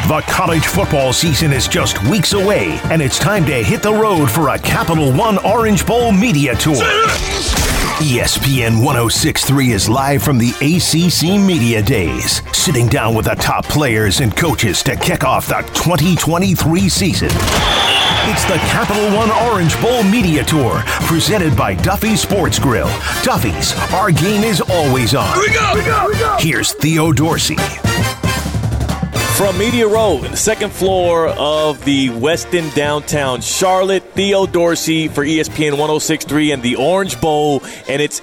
The college football season is just weeks away, and it's time to hit the road for a Capital One Orange Bowl media tour. ESPN 106.3 is live from the ACC Media Days, sitting down with the top players and coaches to kick off the 2023 season. It's the Capital One Orange Bowl Media Tour, presented by Duffy's Sports Grill. Duffy's, our game is always on. Here we go. Here's Theo Dorsey. From Media Row, the second floor of the Westin downtown Charlotte, Theo Dorsey for ESPN 106.3 and the Orange Bowl, and it's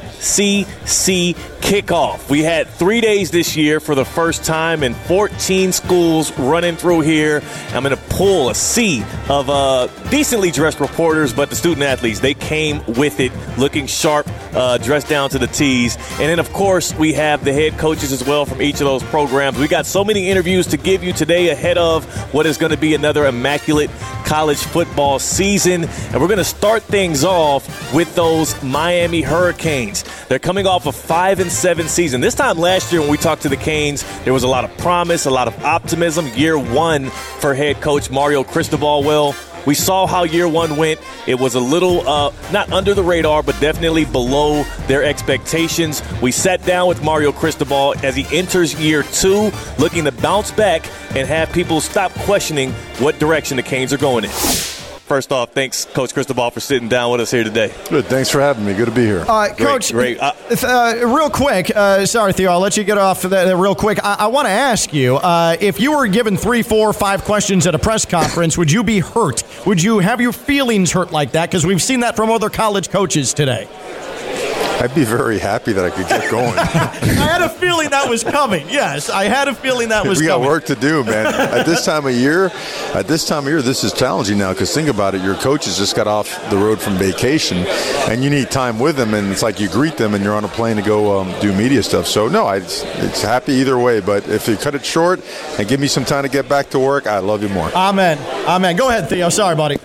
ACC kickoff. We had 3 days this year for the first time, and 14 schools running through here. I'm going to pull a sea of decently dressed reporters, but the student athletes, they came with it, looking sharp, dressed down to the T's. And then, of course, we have the head coaches as well from each of those programs. We got so many interviews to give you today ahead of what is going to be another immaculate college football season. And we're going to start things off with those Miami Hurricanes. They're coming off a 5-7 season. This time last year when we talked to the Canes, there was a lot of promise, a lot of optimism. Year one for head coach Mario Cristobal. Well, we saw how year one went. It was a little, not under the radar, but definitely below their expectations. We sat down with Mario Cristobal as he enters year two, looking to bounce back and have people stop questioning what direction the Canes are going in. First off, thanks, Coach Cristobal, for sitting down with us here today. Good. Thanks for having me. Good to be here. Coach, great. Real quick, sorry, Theo, I'll let you get off that real quick. I want to ask you, if you were given 3, 4, 5 questions at a press conference, would you be hurt? Would you have your feelings hurt like that? Because we've seen that from other college coaches today. I'd be very happy that I could get going. I had a feeling that was coming. Yes, I had a feeling that was coming. We got work to do, man. At this time of year, this is challenging now because think about it. Your coaches just got off the road from vacation, and you need time with them, and it's like you greet them and you're on a plane to go do media stuff. So, no, it's happy either way, but if you cut it short and give me some time to get back to work, I love you more. Amen. Go ahead, Theo. Sorry, buddy.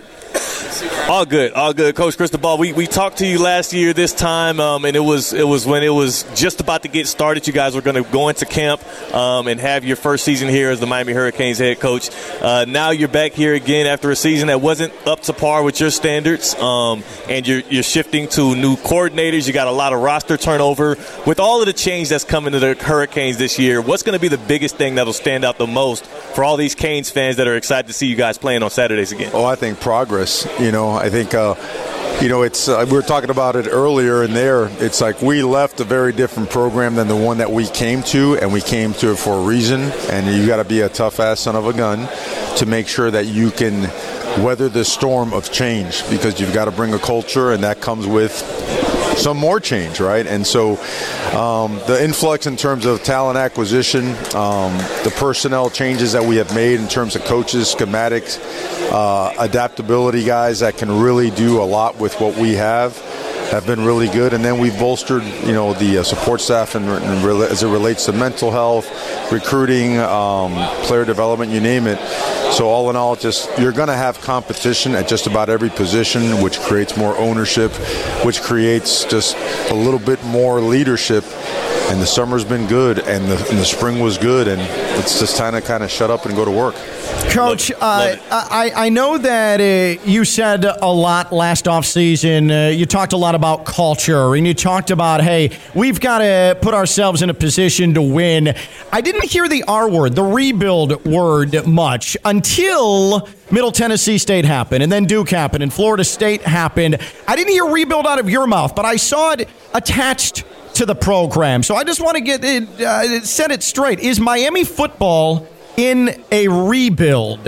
All good. Coach Cristobal, we talked to you last year this time, and it was when it was just about to get started. You guys were going to go into camp and have your first season here as the Miami Hurricanes head coach. Now you're back here again after a season that wasn't up to par with your standards, and you're shifting to new coordinators. You got a lot of roster turnover. With all of the change that's coming to the Hurricanes this year, what's going to be the biggest thing that'll stand out the most for all these Canes fans that are excited to see you guys playing on Saturdays again? Oh, I think progress. I think, it's we were talking about it earlier in there. It's like we left a very different program than the one that we came to, and we came to it for a reason. And you got to be a tough-ass son of a gun to make sure that you can weather the storm of change, because you've got to bring a culture, and that comes with some more change, right? And so the influx in terms of talent acquisition, the personnel changes that we have made in terms of coaches, schematics, adaptability guys that can really do a lot with what we have been really good. And then we've bolstered, the support staff and as it relates to mental health, recruiting, player development, you name it. So all in all, you're going to have competition at just about every position, which creates more ownership, which creates just a little bit more leadership. And the summer's been good, and the spring was good, and it's just time to kind of shut up and go to work. Coach, I know that you said a lot last offseason. You talked a lot about culture, and you talked about, hey, we've got to put ourselves in a position to win. I didn't hear the R word, the rebuild word, much until Middle Tennessee State happened, and then Duke happened, and Florida State happened. I didn't hear rebuild out of your mouth, but I saw it attached to the program. So I just want to get it, set it straight. Is Miami football in a rebuild?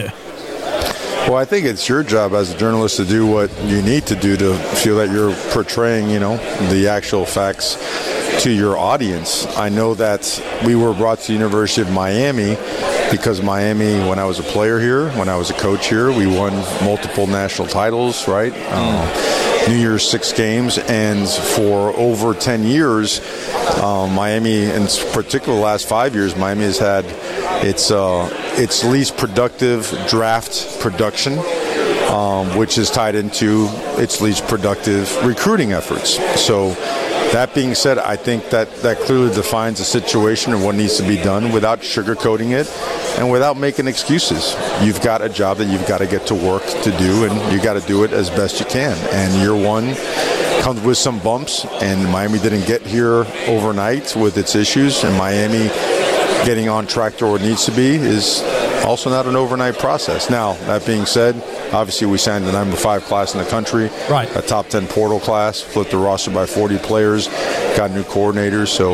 Well, I think it's your job as a journalist to do what you need to do to feel that you're portraying, the actual facts to your audience. I know that we were brought to the University of Miami because Miami, when I was a player here, when I was a coach here, we won multiple national titles, right? New Year's 6 games, and for over 10 years, Miami, in particular the last 5 years, Miami has had its least productive draft production, which is tied into its least productive recruiting efforts. So That being said, I think that clearly defines the situation and what needs to be done without sugarcoating it and without making excuses. You've got a job that you've got to get to work to do, and you got to do it as best you can. And year one comes with some bumps, and Miami didn't get here overnight with its issues, and Miami getting on track to where it needs to be is also not an overnight process. Now, that being said, obviously we signed the number 5 class in the country, right? A top 10 portal class, flipped the roster by 40 players, got new coordinators, so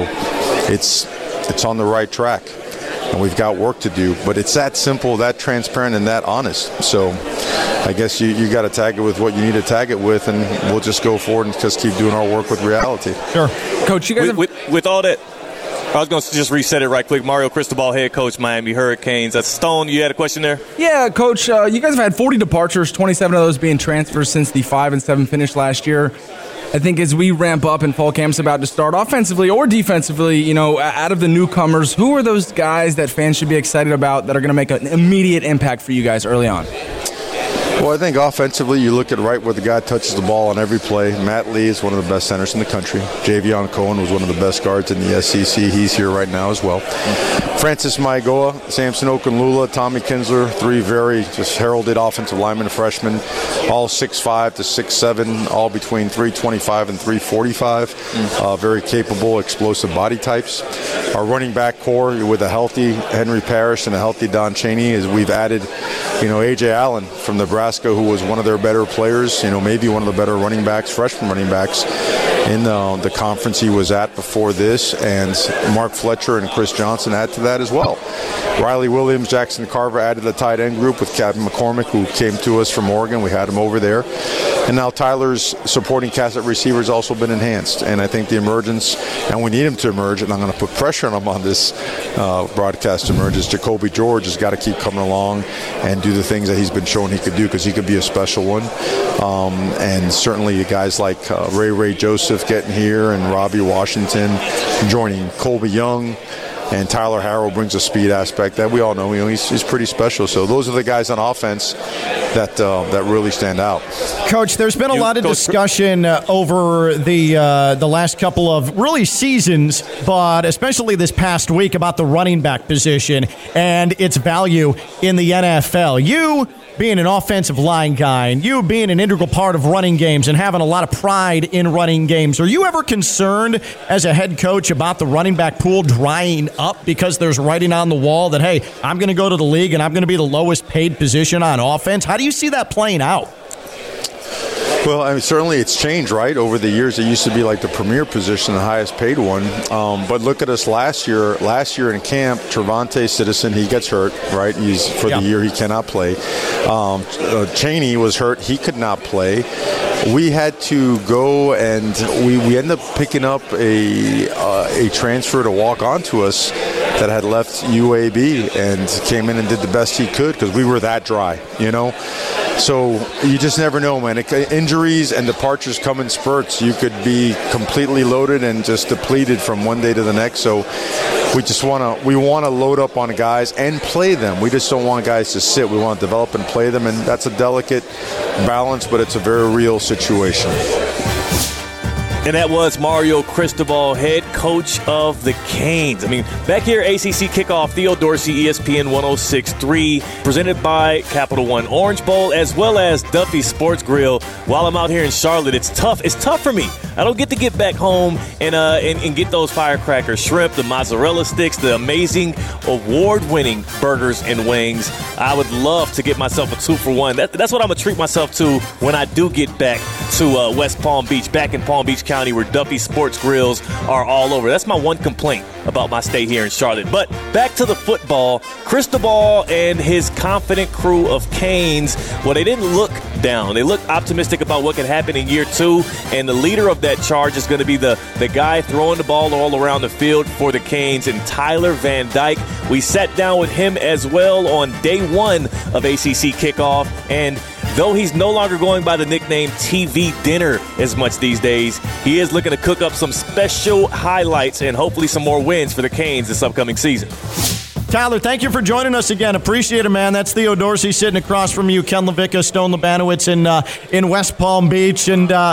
it's on the right track. And we've got work to do, but it's that simple, that transparent, and that honest. So I guess you got to tag it with what you need to tag it with, and we'll just go forward and just keep doing our work with reality. Sure. Coach, you guys with all that, I was going to just reset it right quick. Mario Cristobal, head coach, Miami Hurricanes. Stone, you had a question there? Yeah, Coach, you guys have had 40 departures, 27 of those being transfers since the 5-7 finish last year. I think as we ramp up and fall camp's about to start, offensively or defensively, out of the newcomers, who are those guys that fans should be excited about that are going to make an immediate impact for you guys early on? Well, I think offensively, you look at right where the guy touches the ball on every play. Matt Lee is one of the best centers in the country. Javion Cohen was one of the best guards in the SEC. He's here right now as well. Francis Maigoa, Samson Okunlula, Tommy Kinsler, 3 very just heralded offensive linemen, freshmen, all 6'5" to 6'7", all between 325 and 345. Very capable, explosive body types. Our running back core with a healthy Henry Parrish and a healthy Don Chaney, as we've added, A.J. Allen from Nebraska, who was one of their better players, maybe one of the better running backs, freshman running backs in the conference he was at before this, and Mark Fletcher and Chris Johnson add to that as well. Riley Williams, Jackson Carver added the tight end group with Captain McCormick, who came to us from Oregon. We had him over there. And now Tyler's supporting cast at receiver has also been enhanced. And I think the emergence, and we need him to emerge, and I'm going to put pressure on him on this broadcast emerges. Jacoby George has got to keep coming along and do the things that he's been shown he could do, because he could be a special one. And certainly guys like Ray Joseph getting here, and Robbie Washington joining Colby Young. And Tyler Harrell brings a speed aspect that we all know. He's pretty special. So those are the guys on offense that really stand out. Coach, there's been a lot of discussion over the last couple of really seasons, but especially this past week, about the running back position and its value in the NFL. You being an offensive line guy, and you being an integral part of running games and having a lot of pride in running games, are you ever concerned as a head coach about the running back pool drying up because there's writing on the wall that, hey, I'm going to go to the league and I'm going to be the lowest paid position on offense? How do you see that playing out? Well, certainly it's changed, right? Over the years, it used to be like the premier position, the highest paid one. But look at us last year. Last year in camp, Trevante Citizen, he gets hurt, right? The year he cannot play. Chaney was hurt. He could not play. We had to go, and we ended up picking up a transfer to walk onto us that had left UAB and came in and did the best he could, because we were that dry, So you just never know, man. Injuries and departures come in spurts. You could be completely loaded and just depleted from one day to the next. So we just want to load up on guys and play them. We just don't want guys to sit. We want to develop and play them, and that's a delicate balance, but it's a very real situation. And that was Mario Cristobal, head coach of the Canes. Back here, ACC Kickoff, Theo Dorsey, ESPN 106.3, presented by Capital One Orange Bowl, as well as Duffy's Sports Grill. While I'm out here in Charlotte, it's tough. It's tough for me. I don't get to get back home and get those firecracker shrimp, the mozzarella sticks, the amazing award-winning burgers and wings. I would love to get myself a 2-for-1. That's what I'm going to treat myself to when I do get back to West Palm Beach, back in Palm Beach County, where Duffy Sports Grills are all over. That's my one complaint about my stay here in Charlotte. But back to the football. Cristobal and his confident crew of Canes, well, they didn't look down. They looked optimistic about what could happen in year 2, and the leader of that charge is going to be the guy throwing the ball all around the field for the Canes, and Tyler Van Dyke. We sat down with him as well on day 1 of ACC Kickoff, and though he's no longer going by the nickname TV Dinner as much these days, he is looking to cook up some special highlights and hopefully some more wins for the Canes this upcoming season. Tyler, thank you for joining us again. Appreciate it, man. That's Theo Dorsey sitting across from you, Ken Levicka, Stone Labanowitz in West Palm Beach. And how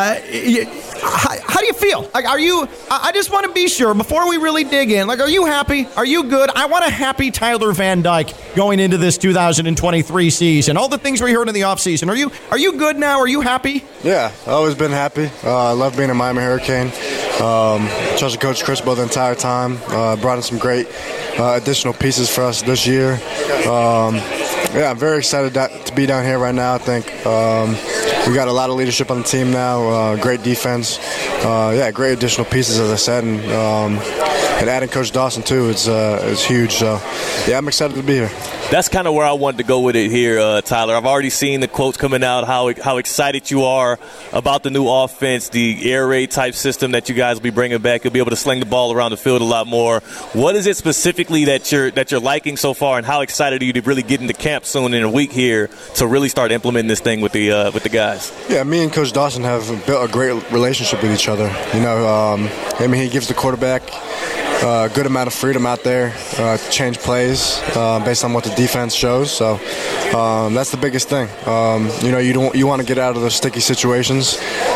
do you feel? Like, I just want to be sure before we really dig in. Like, are you happy? Are you good? I want a happy Tyler Van Dyke going into this 2023 season. All the things we heard in the offseason. Are you good now? Are you happy? Yeah, I've always been happy. I love being a Miami Hurricane. Trusted Coach Cristobal the entire time. Brought in some great additional pieces for us this year. I'm very excited to be down here right now. I think we got a lot of leadership on the team now. Great defense. Great additional pieces, as I said, and adding Coach Dawson too is huge. So I'm excited to be here. That's kind of where I wanted to go with it here, Tyler. I've already seen the quotes coming out, how excited you are about the new offense, the air raid type system that you guys will be bringing back. You'll be able to sling the ball around the field a lot more. What is it specifically that you're liking so far, and how excited are you to really get into camp soon in a week here to really start implementing this thing with the guys? Yeah, me and Coach Dawson have built a great relationship with each other. He gives the quarterback a good amount of freedom out there to change plays based on what the defense shows. So that's the biggest thing. You want to get out of those sticky situations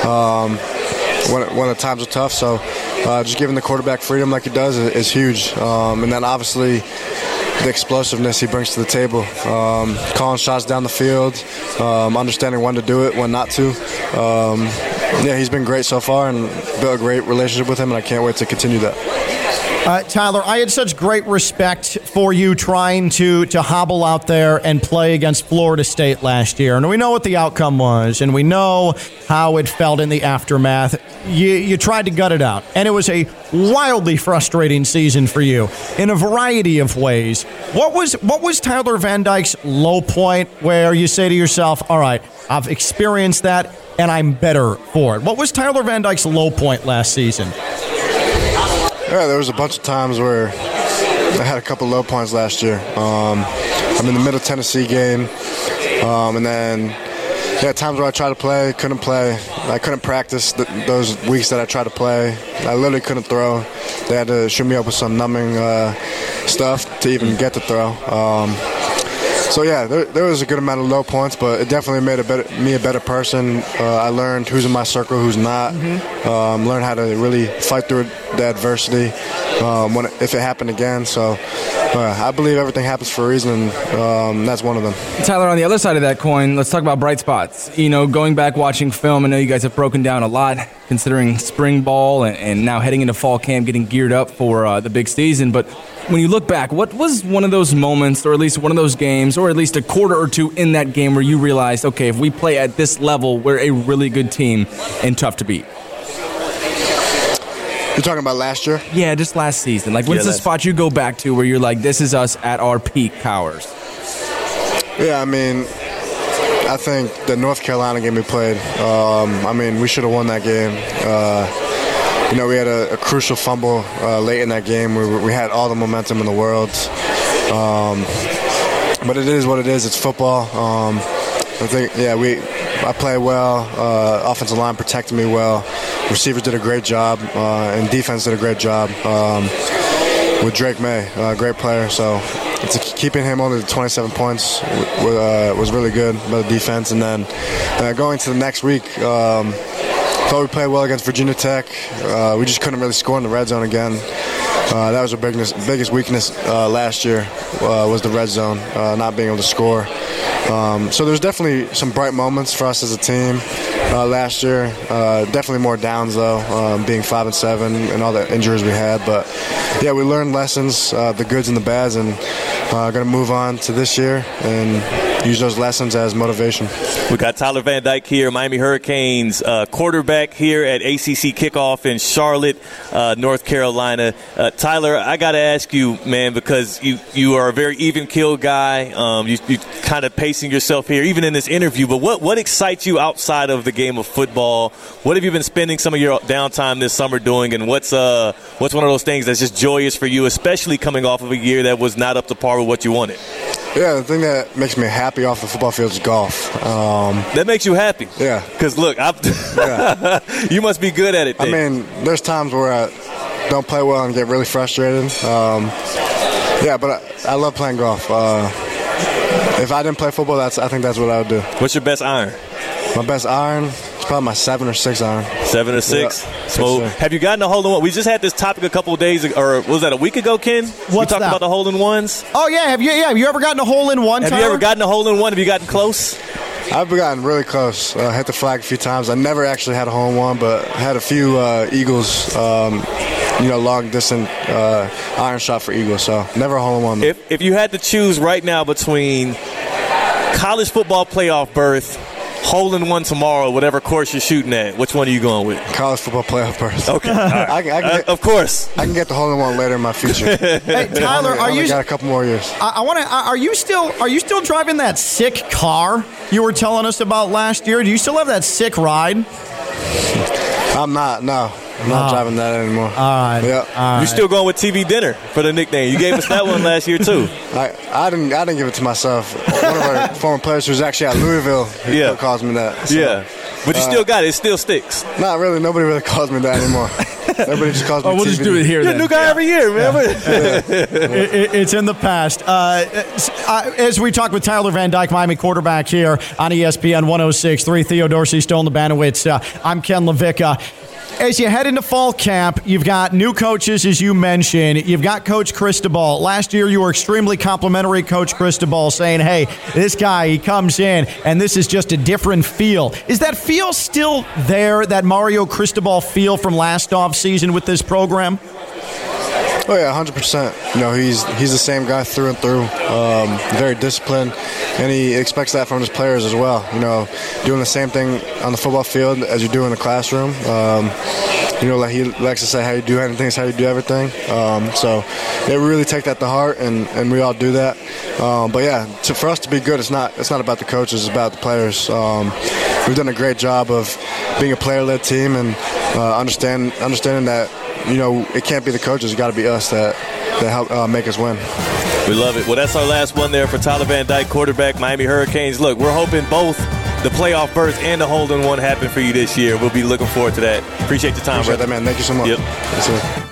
when the times are tough. So just giving the quarterback freedom like he does is huge. And then obviously the explosiveness he brings to the table, calling shots down the field, understanding when to do it, when not to. He's been great so far and built a great relationship with him, and I can't wait to continue that. Tyler, I had such great respect for you trying to hobble out there and play against Florida State last year. And we know what the outcome was, and we know how it felt in the aftermath. You tried to gut it out, and it was a wildly frustrating season for you in a variety of ways. What was Tyler Van Dyke's low point where you say to yourself, all right, I've experienced that, and I'm better for it? What was Tyler Van Dyke's low point last season? Yeah, there was a bunch of times where I had a couple low points last year. I'm in the Middle Tennessee game, and then times where I tried to play, couldn't play. I couldn't practice those weeks that I tried to play. I literally couldn't throw. They had to shoot me up with some numbing stuff to even get to throw. There was a good amount of low points, but it definitely made me a better person. I learned who's in my circle, who's not. Learned how to really fight through the adversity if it happened again. So I believe everything happens for a reason, and that's one of them. Tyler, on the other side of that coin, let's talk about bright spots. Going back watching film, I know you guys have broken down a lot considering spring ball and now heading into fall camp, getting geared up for the big season. But when you look back, what was one of those moments, or at least one of those games, or at least a quarter or two in that game where you realized, okay, if we play at this level, we're a really good team and tough to beat? You're talking about last year? Yeah, just last season. Like, what's the spot you go back to where you're like, this is us at our peak powers? Yeah, I think the North Carolina game we played, we should have won that game. We had a crucial fumble late in that game where we had all the momentum in the world. But it is what it is. It's football. I played well. Offensive line protected me well. Receivers did a great job, and defense did a great job with Drake May, a great player. So keeping him only to 27 points was really good by the defense. And then going to the next week, thought we played well against Virginia Tech. We just couldn't really score in the red zone again. That was our biggest weakness last year was the red zone, not being able to score. So there's definitely some bright moments for us as a team last year. Definitely more downs though, being 5-7 and all the injuries we had. But we learned lessons, the goods and the bads, and going to move on to this year and use those lessons as motivation. We got Tyler Van Dyke here, Miami Hurricanes quarterback here at ACC Kickoff in Charlotte, North Carolina. Tyler, I got to ask you, man, because you are a very even-keeled guy. You kind of pacing yourself here, even in this interview. But what excites you outside of the game of football? What have you been spending some of your downtime this summer doing? And what's one of those things that's just joyous for you, especially coming off of a year that was not up to par with what you wanted? Yeah, the thing that makes me happy off the football field is golf. That makes you happy? Yeah. Because, look, you must be good at it then. There's times where I don't play well and get really frustrated. Yeah, but I love playing golf. If I didn't play football, I think that's what I would do. What's your best iron? My best iron is probably my 7 or 6 iron. 7 or 6? Yeah, So sure. have you gotten a hole-in-one? We just had this topic a couple of days ago, or was that a week ago, Ken? We talked about the hole-in-ones. Oh, yeah. Have you ever gotten a hole-in-one, Have Tyler? you ever gotten a hole-in-one? Have you gotten close? I've gotten really close. Hit the flag a few times. I never actually had a hole-in-one, but I had a few Eagles, long distance iron shot for Eagles. So never a hole-in-one. If you had to choose right now between college football playoff berth, hole-in-one tomorrow, whatever course you're shooting at, which one are you going with? College football playoff berth. Okay. All right. I can get, of course. I can get the hole-in-one later in my future. Hey, Tyler, I got a couple more years. I want to. Are you still driving that sick car you were telling us about last year? Do you still have that sick ride? I'm not. No, I'm not driving that anymore. All right. Yeah. You're still going with TV dinner for the nickname. You gave us that one last year too. I didn't give it to myself. One of our former players who's actually at Louisville, he calls me that. So, yeah. But you still got it. It still sticks. Not really. Nobody really calls me that anymore. Everybody just calls me we'll TVD. just do it here You're then. a new guy every year, man. It's in the past. As we talk with Tyler Van Dyke, Miami quarterback here on ESPN 106.3, Theo Dorsey, Stone Labanowitz. I'm Ken LaVicka. As you head into fall camp, you've got new coaches, as you mentioned. You've got Coach Cristobal. Last year, you were extremely complimentary, Coach Cristobal, saying, hey, this guy, he comes in, and this is just a different feel. Is that feel still there, that Mario Cristobal feel from last offseason with this program? Oh yeah, 100%. He's the same guy through and through. Very disciplined, and he expects that from his players as well. Doing the same thing on the football field as you do in the classroom. Like he likes to say, how you do anything is how you do everything. So they really take that to heart, and we all do that. But yeah, for us to be good, it's not about the coaches, it's about the players. We've done a great job of being a player-led team and understanding that. It can't be the coaches. It's got to be us that help make us win. We love it. Well, that's our last one there for Tyler Van Dyke, quarterback, Miami Hurricanes. Look, we're hoping both the playoff berth and the hole-in-one happen for you this year. We'll be looking forward to that. Appreciate the time, Appreciate brother. that, man. Thank you so much. Yep. Yes, sir.